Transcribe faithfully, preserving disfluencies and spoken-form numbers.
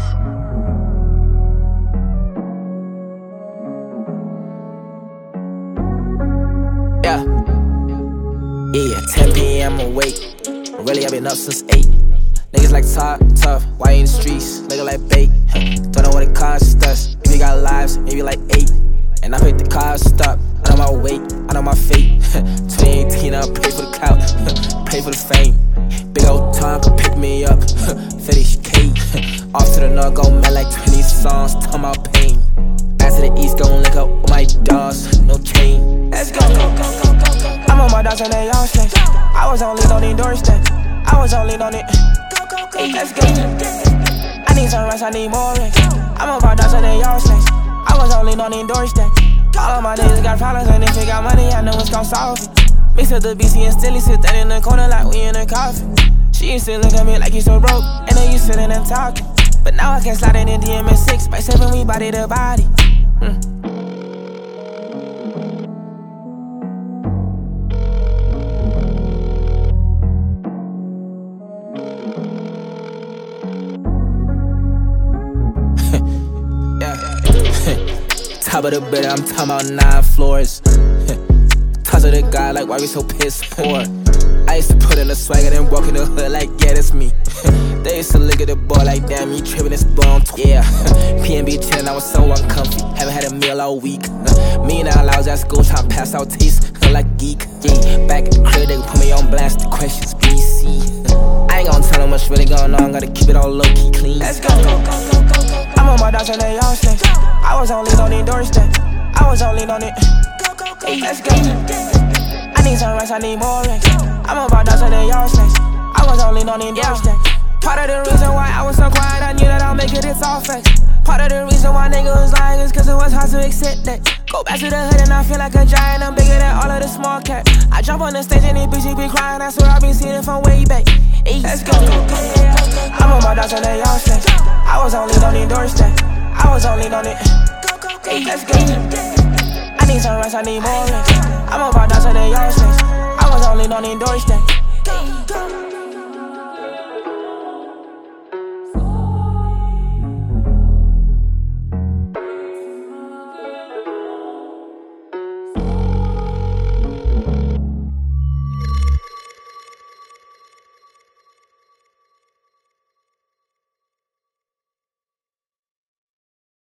Yeah, yeah, ten P M awake. Really, I been up since eight. Niggas like talk tough, why you in the streets? Nigga like bait. Don't know what it costs us. If you got lives, maybe like eight. And I pick the cost up. I know my weight, I know my fate. twenty eighteen, I'll pay for the clout, pay for the fame. Big old tongue could pick me up. fifty K. Off to the north, go man like twenty songs, talking about pain. Back to the east, gon' link up with my dogs, no chain. Let's go. I'm on my dogs and they all snakes. I was only on the doorstep. I was only on it. Hey, let's go. I need some rest, I need more rest. I'm on my dogs and they all snakes. I was only on the doorstep. All of my niggas got problems, and if you got money, I know it's gon' solve it. Mix up the B C and still sit there in the corner like we in a coffin. She used to look at me like you so broke, and then you sitting and talking. But now I can slide in D M S six by seven, we body to body. Mm. Top of the bed, I'm talking about nine floors. Talk to the guy like, why we so piss poor? I used to put in the swag and then walk in the hood like, yeah, that's me. They used to look at the boy like, damn, you tripping this bum. Yeah, P N B ten, I was so uncomfy. Haven't had a meal all week. Me and I was at school trying to pass out taste, feel like geek. Yeah, back in the crib, they put me on blast. The questions B C. I ain't gonna tell them what's really going on. Gotta keep it all low key clean. Let's go. I'm on my dogs and they all snakes. I was only on the doorstep. I was only on it. Hey, let's go. I need some rest, I need more rest. I'm on my dogs and they all snakes. I was only on the doorstep. Part of the reason why I was so quiet, I knew that I'll make it, it's all facts. Part of the reason why niggas was lying is cause it was hard to accept that. Go back to the hood and I feel like a giant, I'm bigger than all of the small cats. I jump on the stage and these bitches be crying, I swear I been seeing it from way back. Hey, let's go. I'm on my dogs and they all snakes. I was only on the doorstep. I was only on it. Hey, let's go. I need some rest, I need more rest. I'm on my dogs and they all snakes. I was only on the doorstep.